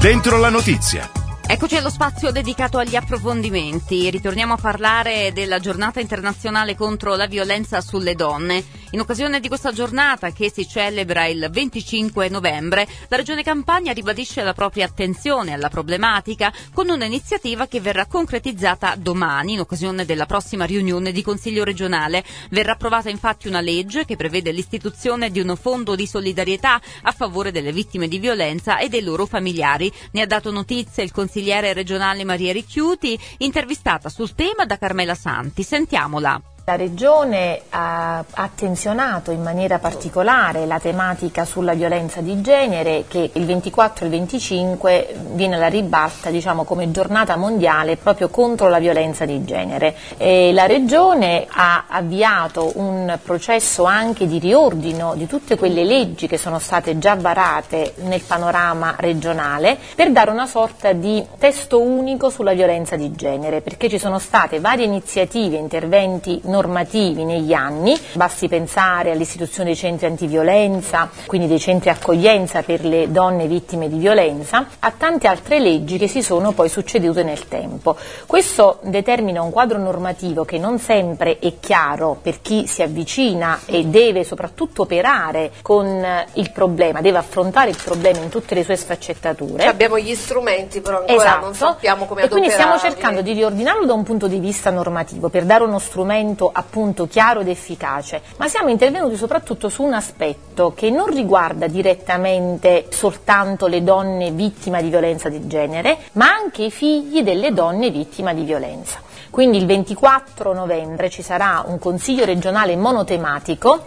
Dentro la notizia. Eccoci allo spazio dedicato agli approfondimenti. Ritorniamo a parlare della giornata internazionale contro la violenza sulle donne. In occasione di questa giornata, che si celebra il 25 novembre, la Regione Campania ribadisce la propria attenzione alla problematica con un'iniziativa che verrà concretizzata domani in occasione della prossima riunione di Consiglio regionale. Verrà approvata infatti una legge che prevede l'istituzione di un fondo di solidarietà a favore delle vittime di violenza e dei loro familiari. Ne ha dato notizia il consigliere regionale Maria Ricchiuti, intervistata sul tema da Carmela Santi. Sentiamola. La Regione ha attenzionato in maniera particolare la tematica sulla violenza di genere, che il 24 e il 25 viene alla ribalta, come giornata mondiale proprio contro la violenza di genere. La Regione ha avviato un processo anche di riordino di tutte quelle leggi che sono state già varate nel panorama regionale per dare una sorta di testo unico sulla violenza di genere, perché ci sono state varie iniziative, interventi normativi negli anni, basti pensare all'istituzione dei centri antiviolenza, quindi dei centri accoglienza per le donne vittime di violenza, a tante altre leggi che si sono poi succedute nel tempo. Questo determina un quadro normativo che non sempre è chiaro per chi si avvicina e deve soprattutto operare con il problema, deve affrontare il problema in tutte le sue sfaccettature. Abbiamo gli strumenti, però ancora non sappiamo come adoperarli. E quindi stiamo cercando di riordinarlo da un punto di vista normativo per dare uno strumento appunto chiaro ed efficace, ma siamo intervenuti soprattutto su un aspetto che non riguarda direttamente soltanto le donne vittime di violenza di genere, ma anche i figli delle donne vittime di violenza. Quindi il 24 novembre ci sarà un consiglio regionale monotematico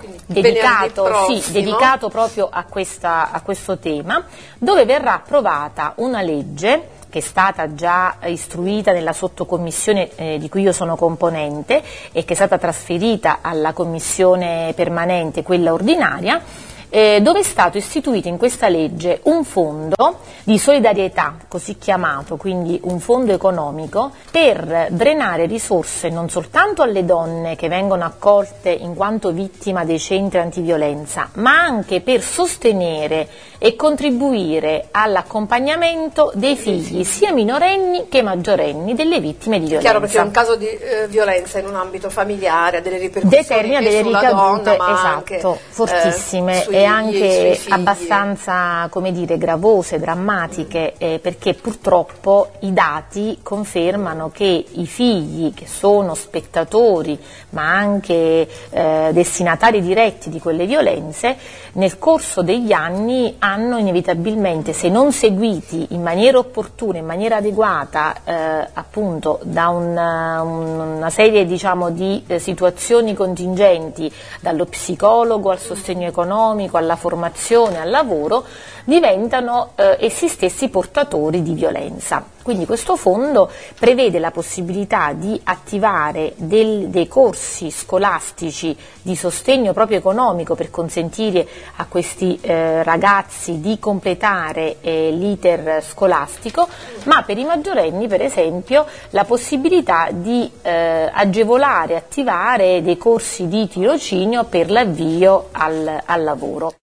dedicato proprio a questo tema, dove verrà approvata una legge che è stata già istruita nella sottocommissione di cui io sono componente e che è stata trasferita alla commissione permanente, quella ordinaria, dove è stato istituito in questa legge un fondo di solidarietà, così chiamato, quindi un fondo economico per drenare risorse non soltanto alle donne che vengono accolte in quanto vittima dei centri antiviolenza, ma anche per sostenere e contribuire all'accompagnamento dei figli sia minorenni che maggiorenni delle vittime di violenza. Chiaro, perché un caso di violenza in un ambito familiare ha delle ripercussioni determina delle ricadute, anche fortissime e anche abbastanza, gravose, drammatiche, perché purtroppo i dati confermano che i figli che sono spettatori ma anche destinatari diretti di quelle violenze nel corso degli anni hanno inevitabilmente, se non seguiti in maniera opportuna, in maniera adeguata, appunto da una serie di situazioni contingenti, dallo psicologo al sostegno economico, alla formazione, al lavoro, diventano essi stessi portatori di violenza. Quindi questo fondo prevede la possibilità di attivare dei corsi scolastici di sostegno proprio economico per consentire a questi ragazzi di completare l'iter scolastico, ma per i maggiorenni per esempio la possibilità di agevolare, attivare dei corsi di tirocinio per l'avvio al lavoro.